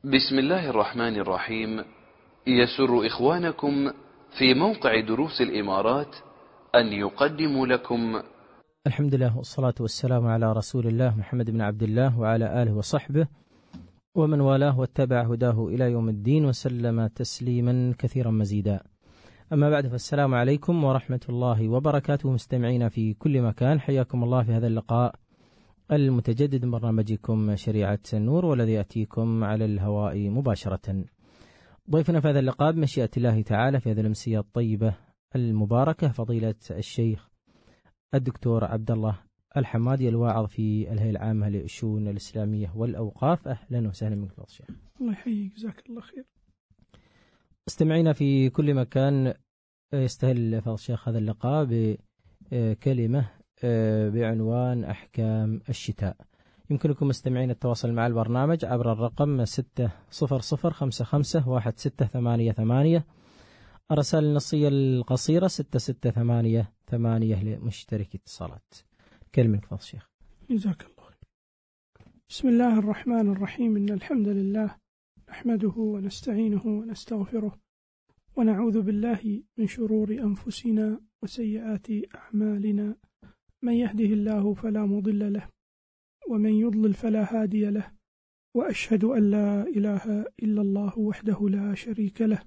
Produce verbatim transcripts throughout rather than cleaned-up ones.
بسم الله الرحمن الرحيم. يسر إخوانكم في موقع دروس الإمارات أن يقدموا لكم الحمد لله والصلاة والسلام على رسول الله محمد بن عبد الله وعلى آله وصحبه ومن والاه واتبع هداه إلى يوم الدين وسلم تسليما كثيرا مزيدا. أما بعد، فالسلام عليكم ورحمة الله وبركاته. مستمعين في كل مكان، حياكم الله في هذا اللقاء المتجدد من برنامجكم شريعة النور، والذي يأتيكم على الهواء مباشرة. ضيفنا في هذا اللقاء بمشيئة الله تعالى في هذه الأمسية الطيبة المباركة فضيلة الشيخ الدكتور عبد الله الحمادي، الواعظ في الهيئة العامة للشؤون الإسلامية والأوقاف. أهلا وسهلا بك الشيخ. الله يحييك، جزاك الله خير. استمعينا في كل مكان، يستهل فضل الشيخ هذا اللقاء بكلمة بعنوان أحكام الشتاء. يمكنكم مستمعين التواصل مع البرنامج عبر الرقم ستة صفر صفر خمسة خمسة واحد ستة ثمانية ثمانية، الرسائل النصية القصيرة ستة ستة ثمانية ثمانية لمشترك اتصالات. كلمة فضل الشيخ. جزاك الله خير. بسم الله الرحمن الرحيم. إن الحمد لله نحمده ونستعينه ونستغفره ونعوذ بالله من شرور أنفسنا وسيئات أعمالنا. من يهده الله فلا مضل له ومن يضلل فلا هادي له، وأشهد أن لا إله إلا الله وحده لا شريك له،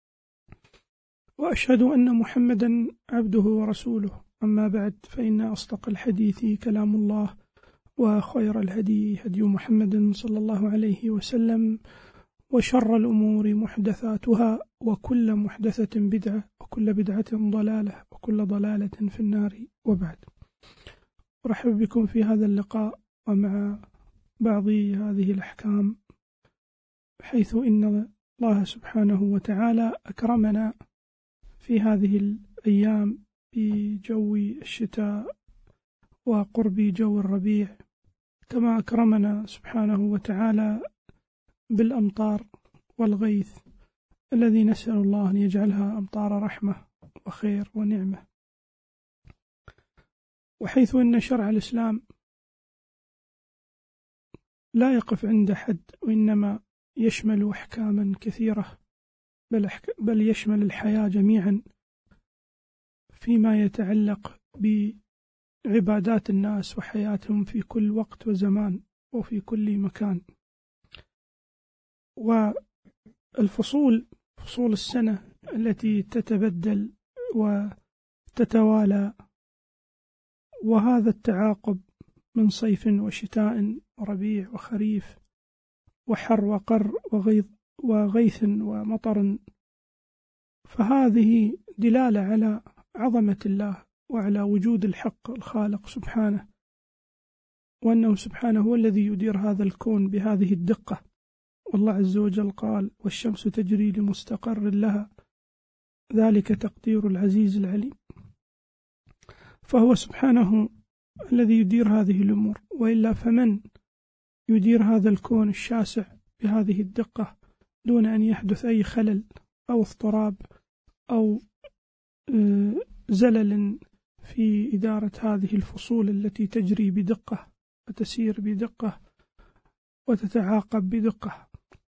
وأشهد أن محمدا عبده ورسوله. أما بعد، فإن أصدق الحديث كلام الله، وخير الهدي هدي محمد صلى الله عليه وسلم، وشر الأمور محدثاتها، وكل محدثة بدعة، وكل بدعة ضلالة، وكل ضلالة في النار. وبعد، أرحب بكم في هذا اللقاء ومع بعض هذه الأحكام، حيث إن الله سبحانه وتعالى أكرمنا في هذه الأيام بجو الشتاء وقرب جو الربيع، كما أكرمنا سبحانه وتعالى بالأمطار والغيث الذي نسأل الله أن يجعلها أمطار رحمة وخير ونعمة. وحيث أن شرع الإسلام لا يقف عند حد، وإنما يشمل أحكاما كثيرة، بل, أحك... بل يشمل الحياة جميعا فيما يتعلق بعبادات الناس وحياتهم في كل وقت وزمان وفي كل مكان. والفصول، فصول السنة التي تتبدل وتتوالى، وهذا التعاقب من صيف وشتاء وربيع وخريف وحر وقر وغيظ وغيث ومطر، فهذه دلالة على عظمة الله وعلى وجود الحق الخالق سبحانه، وأنه سبحانه هو الذي يدير هذا الكون بهذه الدقة. والله عز وجل قال: والشمس تجري لمستقر لها، ذلك تقدير العزيز العليم. فهو سبحانه الذي يدير هذه الأمور، وإلا فمن يدير هذا الكون الشاسع بهذه الدقة دون أن يحدث أي خلل أو اضطراب أو زلل في إدارة هذه الفصول التي تجري بدقة وتسير بدقة وتتعاقب بدقة.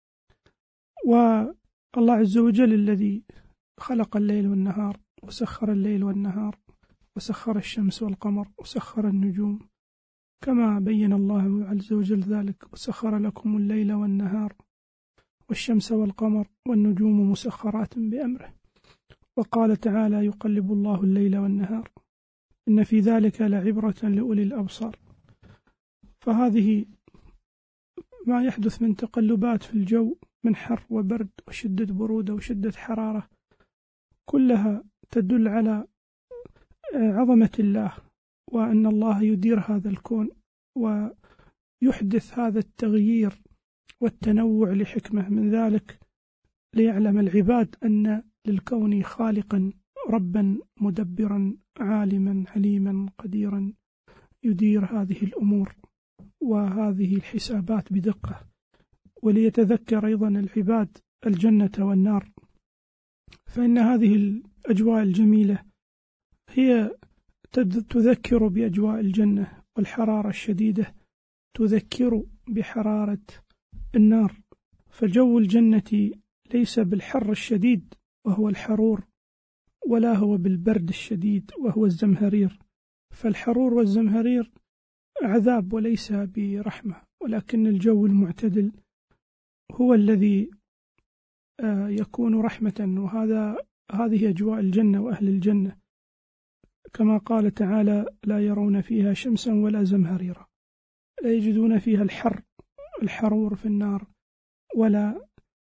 والله عز وجل الذي خلق الليل والنهار، وسخر الليل والنهار، وسخر الشمس والقمر، وسخر النجوم، كما بين الله عز وجل ذلك: وسخر لكم الليل والنهار والشمس والقمر والنجوم مسخرات بأمره. وقال تعالى: يقلب الله الليل والنهار إن في ذلك لعبرة لأولي الأبصار. فهذه ما يحدث من تقلبات في الجو من حر وبرد وشدة برودة وشدة حرارة، كلها تدل على عظمة الله، وأن الله يدير هذا الكون ويحدث هذا التغيير والتنوع لحكمة من ذلك، ليعلم العباد أن للكون خالقا ربا مدبرا عالما عليما قديرا يدير هذه الأمور وهذه الحسابات بدقة، وليتذكر أيضا العباد الجنة والنار. فإن هذه الأجواء الجميلة هي تذكر بأجواء الجنة، والحرارة الشديدة تذكر بحرارة النار. فجو الجنة ليس بالحر الشديد وهو الحرور، ولا هو بالبرد الشديد وهو الزمهرير، فالحرور والزمهرير عذاب وليس برحمة، ولكن الجو المعتدل هو الذي يكون رحمة. وهذا هذه أجواء الجنة وأهل الجنة، كما قال تعالى: لا يرون فيها شمسا ولا زمهريرا، لا يجدون فيها الحر الحرور في النار، ولا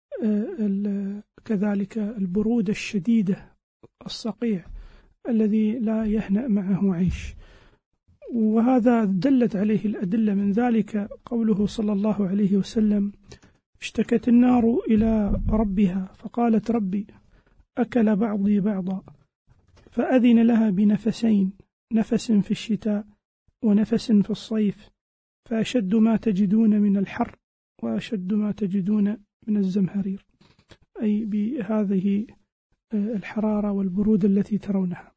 كذلك البرودة الشديدة الصقيع الذي لا يهنأ معه عيش. وهذا دلت عليه الأدلة، من ذلك قوله صلى الله عليه وسلم: اشتكت النار إلى ربها فقالت: ربي أكل بعضي بعضا، فأذن لها بنفسين، نفس في الشتاء ونفس في الصيف، فأشد ما تجدون من الحر وأشد ما تجدون من الزمهرير، أي بهذه الحرارة والبرودة التي ترونها.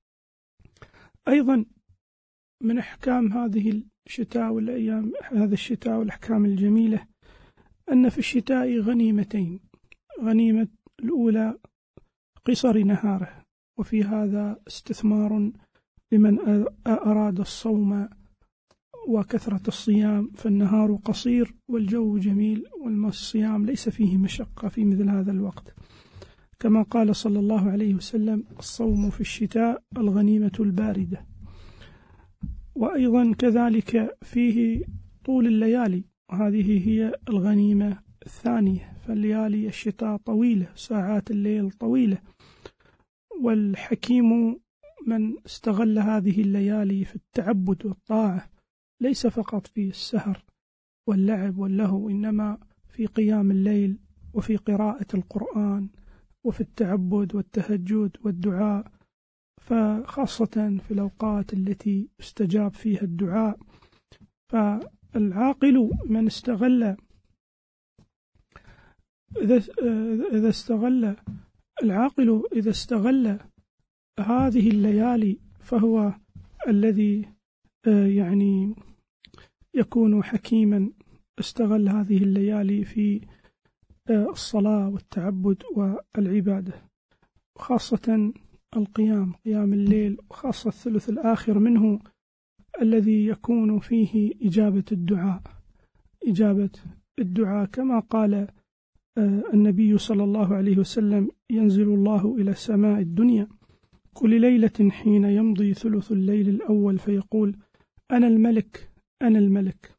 أيضا من أحكام هذه الشتاء والأيام، هذا الشتاء والأحكام الجميلة، أن في الشتاء غنيمتين: غنيمة الأولى قصر نهاره، وفي هذا استثمار لمن أراد الصوم وكثرة الصيام، فالنهار قصير والجو جميل، والصيام ليس فيه مشقة في مثل هذا الوقت، كما قال صلى الله عليه وسلم: الصوم في الشتاء الغنيمة الباردة. وأيضا كذلك فيه طول الليالي، وهذه هي الغنيمة الثانية، فالليالي الشتاء طويلة، ساعات الليل طويلة، والحكيم من استغل هذه الليالي في التعبد والطاعة، ليس فقط في السهر واللعب واللهو، إنما في قيام الليل وفي قراءة القرآن وفي التعبد والتهجد والدعاء، فخاصة في الأوقات التي استجاب فيها الدعاء. فالعاقل من استغل إذا استغل العاقل إذا استغل هذه الليالي فهو الذي يعني يكون حكيما، استغل هذه الليالي في الصلاة والتعبد والعبادة، خاصة القيام قيام الليل، وخاصة الثلث الآخر منه الذي يكون فيه إجابة الدعاء إجابة الدعاء كما قال النبي صلى الله عليه وسلم: ينزل الله إلى السماء الدنيا كل ليلة حين يمضي ثلث الليل الأول فيقول: أنا الملك أنا الملك،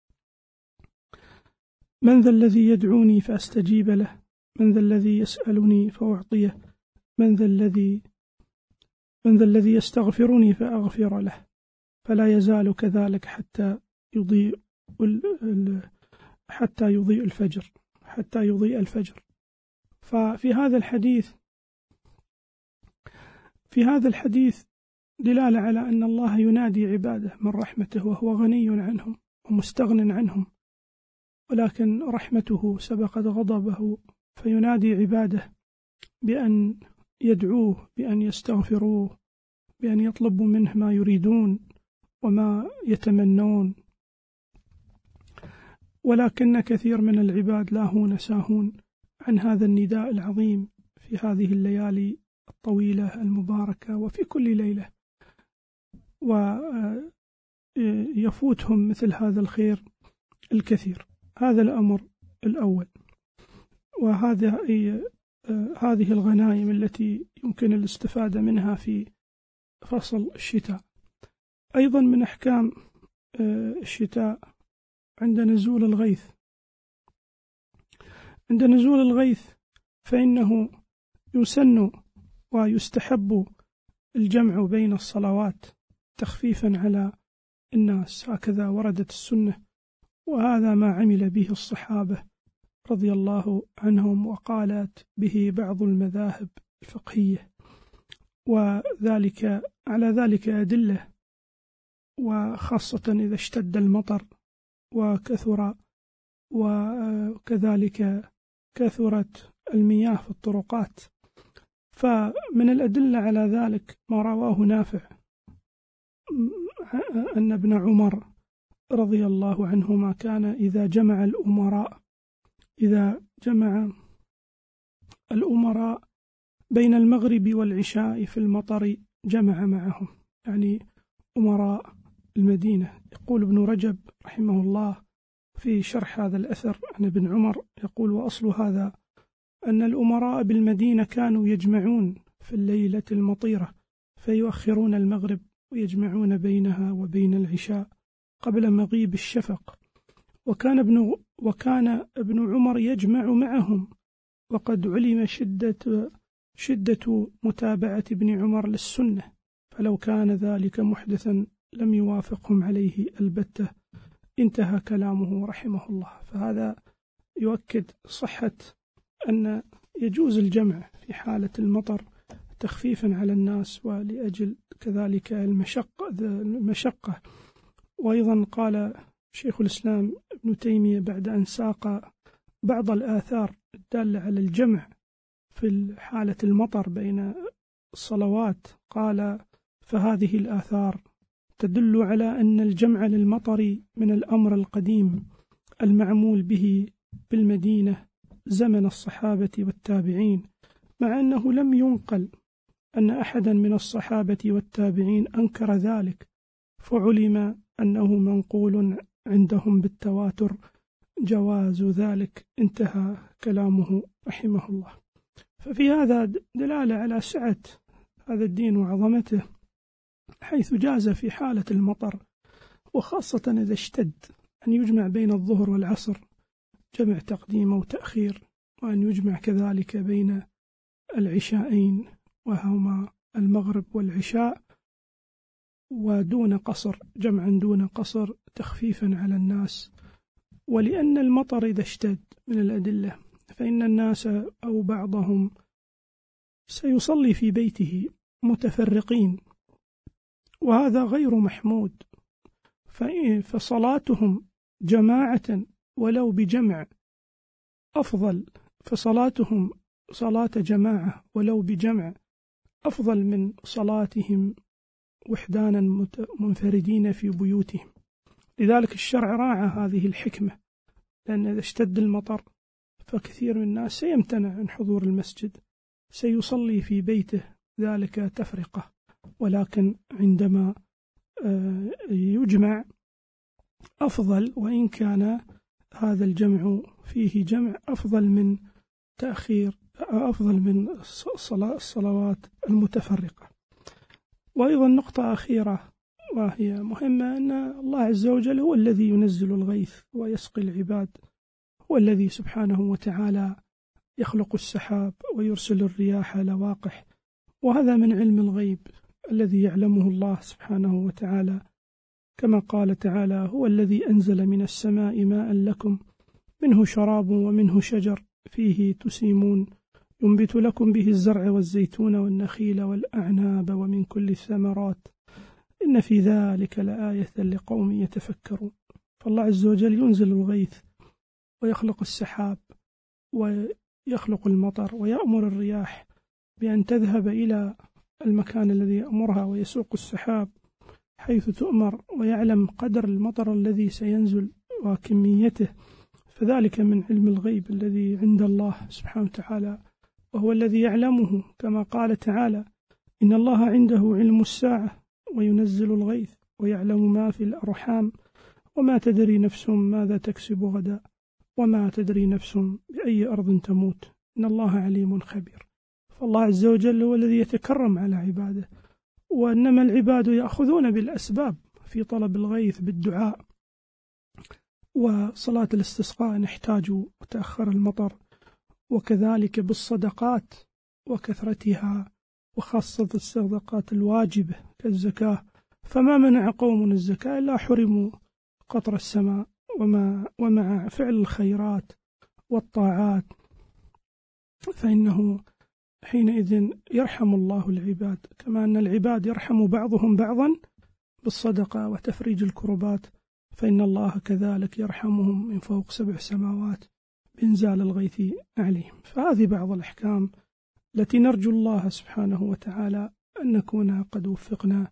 من ذا الذي يدعوني فأستجيب له، من ذا الذي يسألني فأعطيه، من ذا الذي من ذا الذي يستغفرني فأغفر له، فلا يزال كذلك حتى يضيء حتى يضيء الفجر حتى يضيء الفجر. ففي هذا الحديث في هذا الحديث دلالة على أن الله ينادي عباده من رحمته، وهو غني عنهم ومستغن عنهم، ولكن رحمته سبقت غضبه، فينادي عباده بأن يدعوه، بأن يستغفروه، بأن يطلبوا منه ما يريدون وما يتمنون. ولكن كثير من العباد لاهون ساهون عن هذا النداء العظيم في هذه الليالي الطويلة المباركة وفي كل ليلة، ويفوتهم مثل هذا الخير الكثير. هذا الأمر الأول، وهذا هذه الغنائم التي يمكن الاستفادة منها في فصل الشتاء. أيضا من أحكام الشتاء عند نزول الغيث عند نزول الغيث فإنه يسن ويستحب الجمع بين الصلوات تخفيفا على الناس، هكذا وردت السنة، وهذا ما عمل به الصحابة رضي الله عنهم، وقالت به بعض المذاهب الفقهية، وذلك على ذلك أدلة، وخاصة إذا اشتد المطر وكثر وكذلك كثرت المياه في الطرقات. فمن الأدلة على ذلك ما رواه نافع أن ابن عمر رضي الله عنهما كان إذا جمع الأمراء إذا جمع الأمراء بين المغرب والعشاء في المطر جمع معهم، يعني أمراء المدينة. يقول ابن رجب رحمه الله في شرح هذا الأثر عن ابن عمر، يقول: وأصل هذا أن الأمراء بالمدينة كانوا يجمعون في الليلة المطيرة فيؤخرون المغرب ويجمعون بينها وبين العشاء قبل مغيب الشفق، وكان ابن وكان ابن عمر يجمع معهم، وقد علم شدة شدة متابعة ابن عمر للسنة، فلو كان ذلك محدثا لم يوافقهم عليه البتة. انتهى كلامه رحمه الله. فهذا يؤكد صحة أن يجوز الجمع في حالة المطر تخفيفا على الناس ولأجل كذلك المشقة المشقة. وأيضا قال شيخ الإسلام ابن تيمية بعد أن ساق بعض الآثار الدالة على الجمع في حالة المطر بين الصلوات، قال: فهذه الآثار تدل على أن الجمع للمطر من الأمر القديم المعمول به بالمدينة زمن الصحابة والتابعين، مع أنه لم ينقل أن أحدا من الصحابة والتابعين أنكر ذلك، فعلم أنه منقول عندهم بالتواتر جواز ذلك. انتهى كلامه رحمه الله. ففي هذا دلالة على سعة هذا الدين وعظمته، حيث جاز في حالة المطر، وخاصة إذا اشتد، أن يجمع بين الظهر والعصر جمع تقديم وتأخير، وأن يجمع كذلك بين العشاءين وهما المغرب والعشاء، ودون قصر، جمعا دون قصر تخفيفا على الناس. ولأن المطر إذا اشتد من الأدلة فإن الناس أو بعضهم سيصلي في بيته متفرقين، وهذا غير محمود، فصلاتهم جماعة ولو بجمع أفضل، فصلاتهم صلاة جماعة ولو بجمع أفضل من صلاتهم وحدانا منفردين في بيوتهم. لذلك الشرع راعى هذه الحكمة، لأن إذا اشتد المطر فكثير من الناس سيمتنع عن حضور المسجد، سيصلي في بيته، ذلك تفرقة. ولكن عندما يجمع أفضل، وإن كان هذا الجمع فيه جمع أفضل من تأخير، أفضل من الصلوات المتفرقة. وأيضا نقطة أخيرة وهي مهمة، أن الله عز وجل هو الذي ينزل الغيث ويسقي العباد، هو الذي سبحانه وتعالى يخلق السحاب ويرسل الرياح لواقح، وهذا من علم الغيب الذي يعلمه الله سبحانه وتعالى، كما قال تعالى: هو الذي أنزل من السماء ماء لكم منه شراب ومنه شجر فيه تسيمون ينبت لكم به الزرع والزيتون والنخيل والأعناب ومن كل الثمرات إن في ذلك لآية لقوم يتفكرون. فالله عز وجل ينزل الغيث ويخلق السحاب ويخلق المطر ويأمر الرياح بأن تذهب إلى المكان الذي يأمرها، ويسوق السحاب حيث تؤمر، ويعلم قدر المطر الذي سينزل وكميته، فذلك من علم الغيب الذي عند الله سبحانه وتعالى، وهو الذي يعلمه، كما قال تعالى: إن الله عنده علم الساعة وينزل الغيث ويعلم ما في الأرحام وما تدري نفس ماذا تكسب غدا وما تدري نفس بأي أرض تموت إن الله عليم خبير. فالله عز وجل هو الذي يتكرم على عباده، وإنما العباد يأخذون بالأسباب في طلب الغيث بالدعاء وصلاة الاستسقاء نحتاج وتأخر المطر، وكذلك بالصدقات وكثرتها، وخاصة الصدقات الواجبة كالزكاة، فما منع قوم الزكاة إلا حرموا قطر السماء. وما ومع فعل الخيرات والطاعات فإنه حينئذ يرحم الله العباد، كما أن العباد يرحم بعضهم بعضا بالصدقة وتفريج الكربات، فإن الله كذلك يرحمهم من فوق سبع سماوات بإنزال الغيث عليهم. فهذه بعض الأحكام التي نرجو الله سبحانه وتعالى أن نكون قد وفقنا،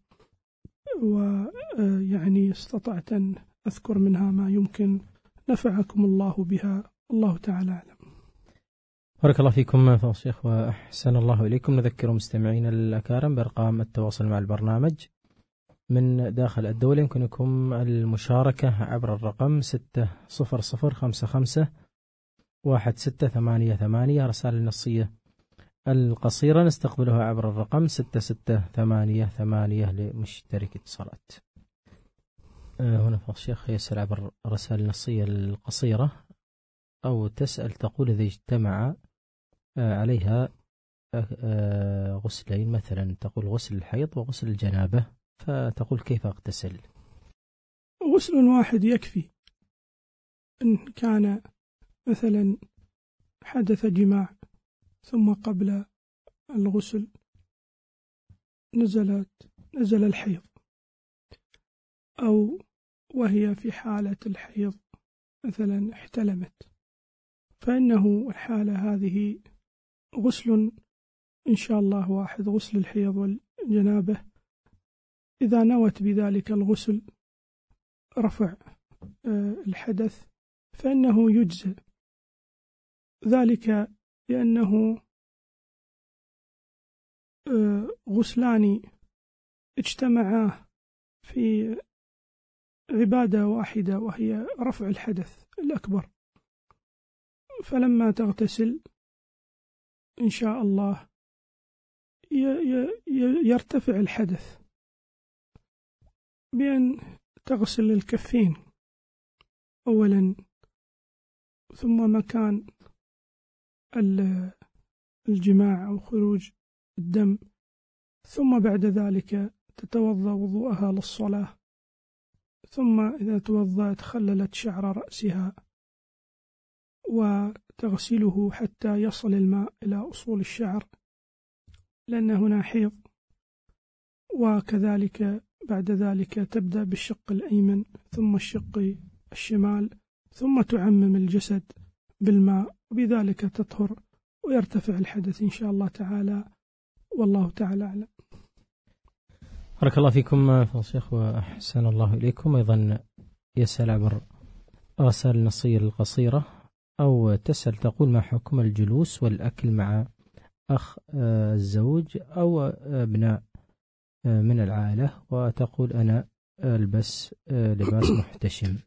ويعني استطعت أن أذكر منها ما يمكن. نفعكم الله بها الله تعالى أعلم. بارك الله فيكم فضل الشيخ وأحسن الله إليكم. نذكر مستمعين الأكارم بأرقام التواصل مع البرنامج من داخل الدولة. يمكنكم المشاركة عبر الرقم ستة صفر صفر خمسة خمسة واحد ستة ثمانية ثمانية. رسائل النصية القصيرة نستقبلها عبر الرقم ستة ستة ثمانية ثمانية لمشترك اتصالات. هنا فضل الشيخ يسأل عبر الرسائل النصية القصيرة أو تسأل تقول إذا اجتمع عليها غسلين، مثلا تقول غسل الحيض وغسل الجنابة، فتقول كيف أغتسل؟ غسل واحد يكفي. إن كان مثلا حدث جماع ثم قبل الغسل نزلت نزل الحيض، أو وهي في حالة الحيض مثلا احتلمت، فإنه الحالة هذه غسل إن شاء الله واحد، غسل الحيض والجنابة. إذا نوت بذلك الغسل رفع الحدث فإنه يجزئ ذلك، لأنه غسلان اجتمعا في عبادة واحدة وهي رفع الحدث الأكبر، فلما تغتسل إن شاء الله يرتفع الحدث بأن تغسل الكفين أولا، ثم مكان الجماع أو خروج الدم، ثم بعد ذلك تتوضأ وضوءها للصلاة، ثم إذا توضأت خللت شعر رأسها وتغسله حتى يصل الماء إلى أصول الشعر لأن هنا حيض، وكذلك بعد ذلك تبدأ بالشق الأيمن ثم الشق الشمال، ثم تعمم الجسد بالماء، وبذلك تطهر ويرتفع الحدث إن شاء الله تعالى، والله تعالى أعلم. بارك الله فيكم فضل الشيخ وأحسن الله إليكم. أيضا يسأل عبر رسائل النصية القصيرة أو تسأل تقول ما حكم الجلوس والأكل مع أخ الزوج أو أبناء من العائلة، وتقول أنا ألبس لباس محتشم.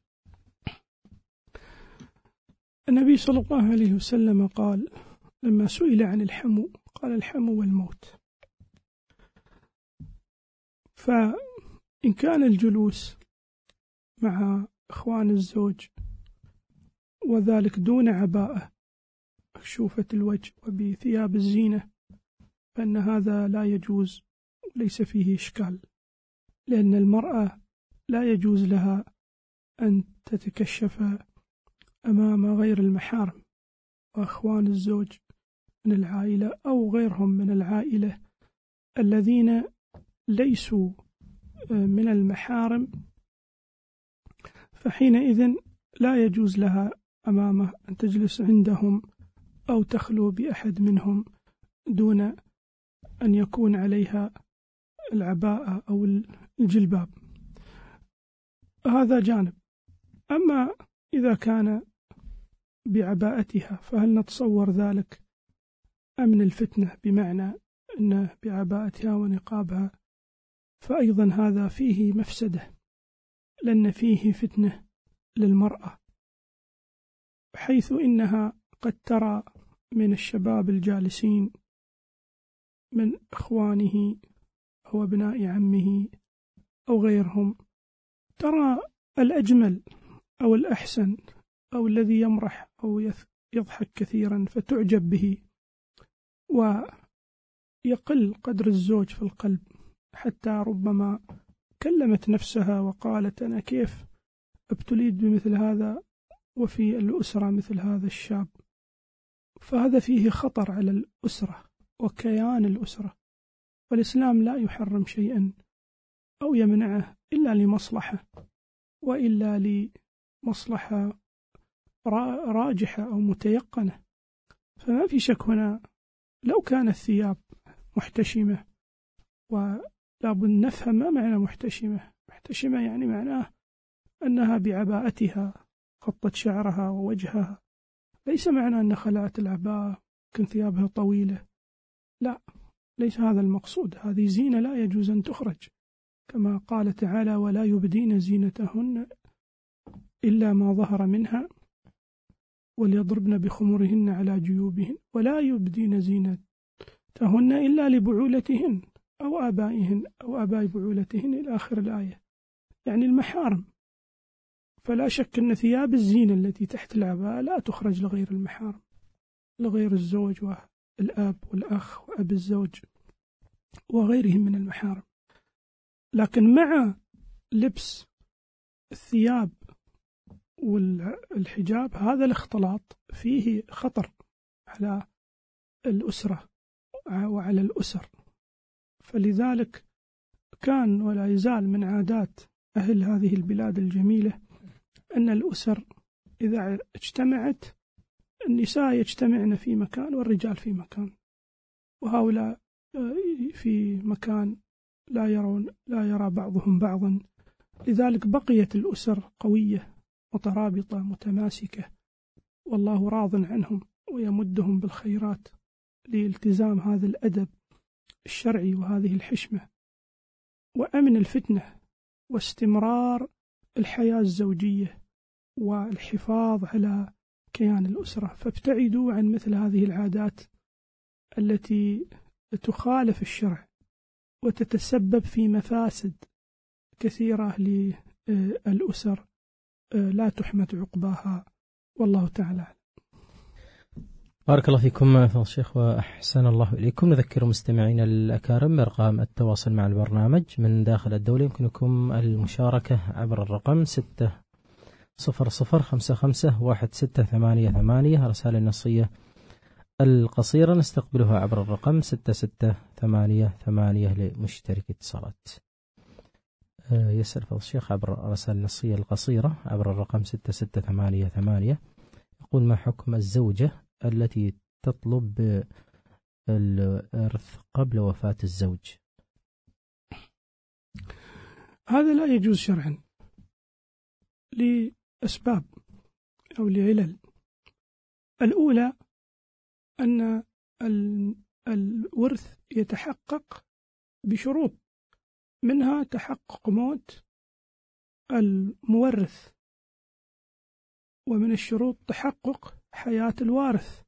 النبي صلى الله عليه وسلم قال لما سئل عن الحمو قال الحمو والموت، فإن كان الجلوس مع إخوان الزوج وذلك دون عباءة مكشوفة الوجه وبثياب الزينة فإن هذا لا يجوز، ليس فيه إشكال، لأن المرأة لا يجوز لها أن تتكشف أمام غير المحارم وأخوان الزوج من العائلة أو غيرهم من العائلة الذين ليسوا من المحارم، فحينئذ لا يجوز لها أمامه أن تجلس عندهم أو تخلو بأحد منهم دون أن يكون عليها العباءة أو الجلباب. هذا جانب. أما إذا كان بعباءتها فهل نتصور ذلك أمن الفتنة، بمعنى أن بعباءتها ونقابها، فأيضا هذا فيه مفسدة، لأن فيه فتنة للمرأة، حيث إنها قد ترى من الشباب الجالسين من إخوانه أو أبناء عمه أو غيرهم، ترى الأجمل أو الأحسن أو الذي يمرح أو يضحك كثيرا فتعجب به، ويقل قدر الزوج في القلب، حتى ربما كلمت نفسها وقالت أنا كيف ابتليت بمثل هذا وفي الأسرة مثل هذا الشاب. فهذا فيه خطر على الأسرة وكيان الأسرة، والإسلام لا يحرم شيئا أو يمنعه إلا لمصلحة، وإلا لمصلحة راجحة أو متيقنة. فما في شك هنا لو كانت الثياب محتشمة، ولابد نفهم ما معنى محتشمة. محتشمة يعني معناه أنها بعباءتها غطت شعرها ووجهها ليس معنى أن خلعت العباءة كن ثيابها طويلة، لا، ليس هذا المقصود. هذه زينة لا يجوز أن تخرج، كما قال تعالى: ولا يبدين زينتهن إلا ما ظهر منها وليضربن بخمرهن على جيوبهن ولا يبدين زينتهن إلا لبعولتهن أو آبائهن أو آباء بعولتهن إلى آخر الآية، يعني المحارم. فلا شك أن ثياب الزينة التي تحت العباءة لا تخرج لغير المحارم، لغير الزوج والأب والأخ وأب الزوج وغيرهم من المحارم. لكن مع لبس الثياب والحجاب هذا الاختلاط فيه خطر على الأسرة وعلى الأسر، فلذلك كان ولا يزال من عادات أهل هذه البلاد الجميلة أن الأسر إذا اجتمعت النساء يجتمعن في مكان والرجال في مكان، وهؤلاء في مكان لا يرون لا يرى بعضهم بعضا. لذلك بقيت الأسر قوية مترابطة متماسكة، والله راض عنهم ويمدهم بالخيرات لالتزام هذا الأدب الشرعي وهذه الحشمة وأمن الفتنة واستمرار الحياة الزوجية والحفاظ على كيان الأسرة. فابتعدوا عن مثل هذه العادات التي تخالف الشرع وتتسبب في مفاسد كثيرة للأسر لا تحمد عقباها، والله تعالى. بارك الله فيكم فضل الشيخ وأحسن الله إليكم. نذكر مستمعين الأكارم بأرقام التواصل مع البرنامج من داخل الدولة. يمكنكم المشاركة عبر الرقم ستة صفر صفر خمسة خمسة واحد ستة ثمانية ثمانية. رسالة النصية القصيرة نستقبلها عبر الرقم ستة ستة ثمانية ثمانية لمشترك اتصالات. يسأل فضل الشيخ عبر الرسالة النصية القصيرة عبر الرقم ستة ستة ثمانية ثمانية، يقول: ما حكم الزوجة التي تطلب الإرث قبل وفاة الزوج؟ هذا لا يجوز شرعا لأسباب أو لعلل. الأولى أن الورث يتحقق بشروط، منها تحقق موت المورث، ومن الشروط تحقق حياة الوارث،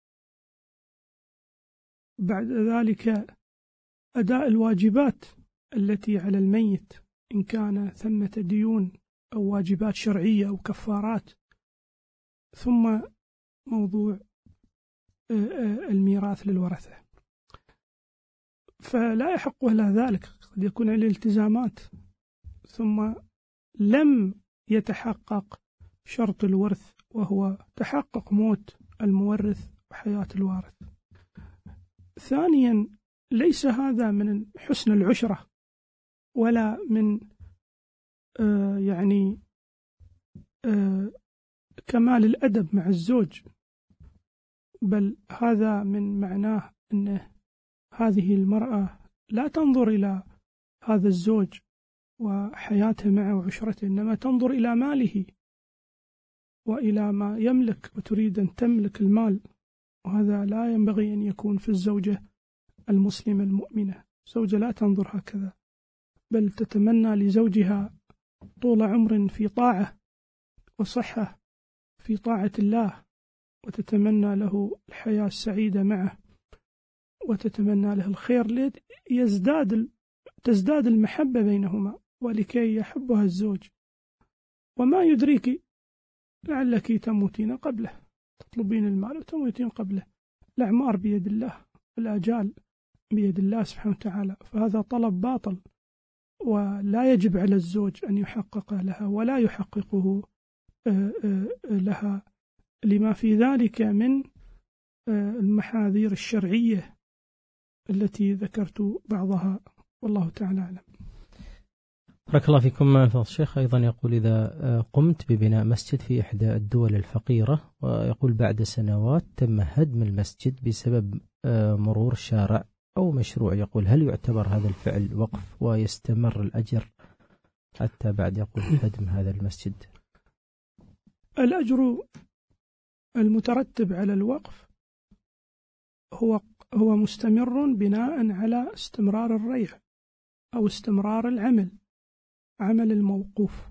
بعد ذلك أداء الواجبات التي على الميت إن كان ثمة ديون أو واجبات شرعية أو كفارات، ثم موضوع الميراث للورثة. فلا يحق له ذلك، قد يكون عليه التزامات ثم لم يتحقق شرط الورث وهو تحقق موت المورث وحياة الوارث. ثانيا، ليس هذا من حسن العشرة ولا من آه يعني آه كمال الأدب مع الزوج، بل هذا من معناه أن هذه المرأة لا تنظر إلى هذا الزوج وحياته معه وعشرته، إنما تنظر إلى ماله وإلى ما يملك وتريد أن تملك المال، وهذا لا ينبغي أن يكون في الزوجة المسلمة المؤمنة. الزوجة لا تنظر هكذا، بل تتمنى لزوجها طول عمر في طاعة وصحة في طاعة الله، وتتمنى له الحياة السعيدة معه، وتتمنى له الخير ليزداد تزداد المحبة بينهما ولكي يحبها الزوج. وما يدريك لعلك تموتين قبله، تطلبين المال وتموتين قبله. الأعمار بيد الله، الآجال بيد الله سبحانه وتعالى، فهذا طلب باطل ولا يجب على الزوج أن يحقق لها ولا يحققه لها، لما في ذلك من المحاذير الشرعية التي ذكرت بعضها، والله تعالى أعلم. بارك الله فيكم فضل الشيخ. أيضا يقول: إذا قمت ببناء مسجد في إحدى الدول الفقيرة، ويقول بعد سنوات تم هدم المسجد بسبب مرور شارع أو مشروع، يقول هل يعتبر هذا الفعل وقف ويستمر الأجر حتى بعد يقول هدم هذا المسجد؟ الأجر المترتب على الوقف هو هو مستمر بناء على استمرار الريع أو استمرار العمل، عمل الموقوف.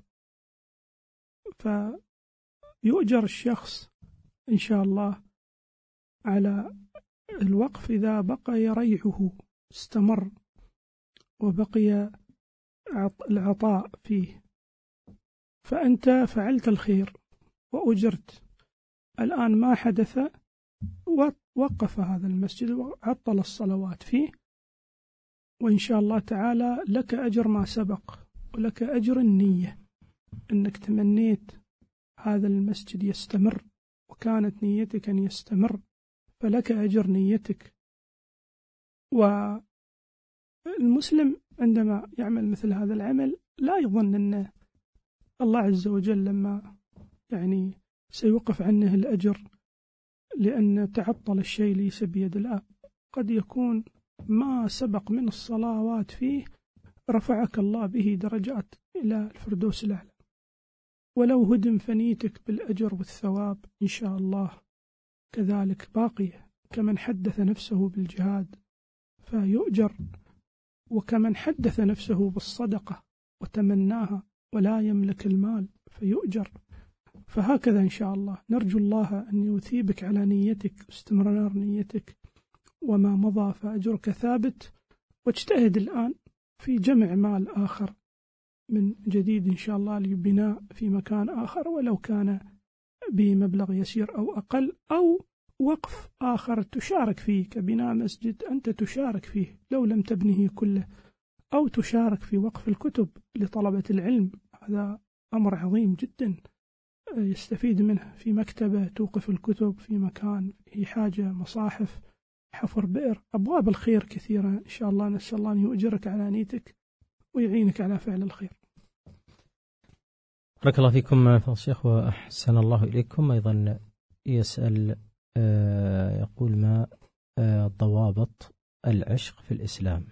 فيؤجر الشخص إن شاء الله على الوقف إذا بقي ريعه، استمر وبقي العطاء فيه. فأنت فعلت الخير وأجرت، الآن ما حدث، ووقف هذا المسجد وعطل الصلوات فيه، وإن شاء الله تعالى لك أجر ما سبق، ولك أجر النية أنك تمنيت هذا المسجد يستمر، وكانت نيتك أن يستمر، فلك أجر نيتك. والمسلم عندما يعمل مثل هذا العمل لا يظن أن الله عز وجل لما يعني سيوقف عنه الأجر لأن تعطل الشيء ليس بيد الله. قد يكون ما سبق من الصلوات فيه رفعك الله به درجات إلى الفردوس الأعلى، ولو هدم فنيتك بالأجر والثواب إن شاء الله كذلك باقية، كمن حدث نفسه بالجهاد فيؤجر، وكمن حدث نفسه بالصدقة وتمناها ولا يملك المال فيؤجر. فهكذا إن شاء الله نرجو الله أن يثيبك على نيتك واستمرار نيتك وما مضى، فأجرك ثابت. واجتهد الآن في جمع مال آخر من جديد إن شاء الله لبناء في مكان آخر، ولو كان بمبلغ يسير أو أقل، أو وقف آخر تشارك فيه كبناء مسجد أنت تشارك فيه لو لم تبنيه كله، أو تشارك في وقف الكتب لطلبة العلم. هذا أمر عظيم جدا يستفيد منه، في مكتبة توقف الكتب، في مكان في حاجة مصاحف، حفر بئر، أبواب الخير كثيرة إن شاء الله. نسأل الله أن يؤجرك على نيتك ويعينك على فعل الخير. بارك الله فيكم فضل الشيخ وأحسن الله إليكم. أيضا يسأل آه يقول ما آه ضوابط العشق في الإسلام؟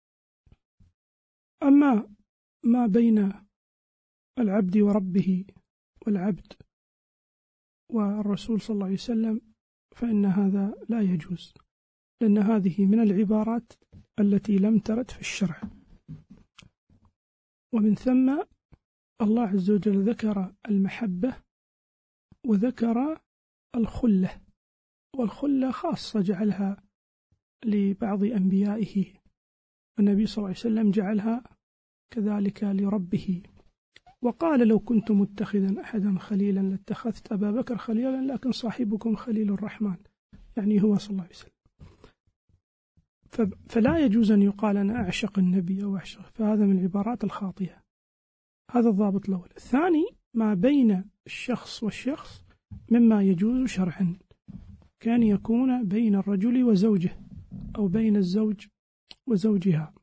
أما ما بين العبد وربه والعبد والرسول صلى الله عليه وسلم فإن هذا لا يجوز، لأن هذه من العبارات التي لم ترد في الشرع. ومن ثم الله عز وجل ذكر المحبة وذكر الخلة، والخلة خاصة جعلها لبعض أنبيائه، والنبي صلى الله عليه وسلم جعلها كذلك لربه، وقال لو كنت متخذا أحدا خليلا لاتخذت أبا بكر خليلا لكن صاحبكم خليل الرحمن، يعني هو صلى الله عليه وسلم. فلا يجوز أن يقال أنا أعشق النبي أو أعشق، فهذا من العبارات الخاطئة. هذا الضابط الأول. الثاني ما بين الشخص والشخص مما يجوز شرعا، كان يكون بين الرجل وزوجه أو بين الزوج وزوجها،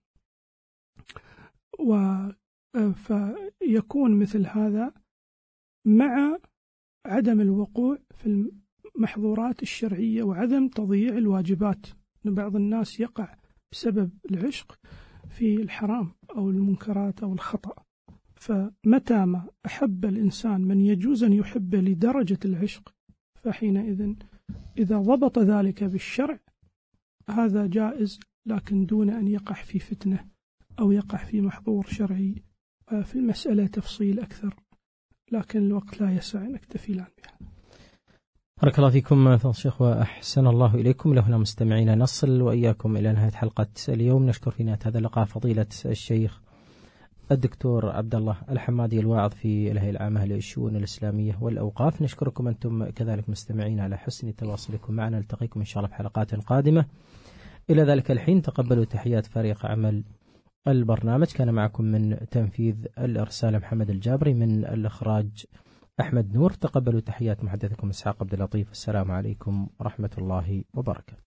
فيكون مثل هذا مع عدم الوقوع في المحظورات الشرعية وعدم تضييع الواجبات. بعض الناس يقع بسبب العشق في الحرام أو المنكرات أو الخطأ، فمتى ما أحب الإنسان من يجوز أن يحب لدرجة العشق فحينئذ إذا ضبط ذلك بالشرع هذا جائز، لكن دون أن يقع في فتنة أو يقع في محظور شرعي. في المسألة تفصيل أكثر، لكن الوقت لا يسع نكتفي الآن بها. بارك الله فيكم فضل الشيخ وأحسن الله إليكم. لهنا مستمعينا نصل وإياكم إلى نهاية حلقة اليوم. نشكر في نهاية هذا اللقاء فضيلة الشيخ الدكتور عبد الله الحمادي الواعظ في الهيئة العامة للشؤون الإسلامية والأوقاف. نشكركم أنتم كذلك مستمعين على حسن تواصلكم معنا. نلتقيكم إن شاء الله في حلقات قادمة. إلى ذلك الحين تقبلوا تحيات فريق عمل البرنامج. كان معكم من تنفيذ الإرسال محمد الجابري، من الإخراج أحمد نور. تقبلوا تحيات محدثكم إسحاق عبد اللطيف. السلام عليكم ورحمة الله وبركاته.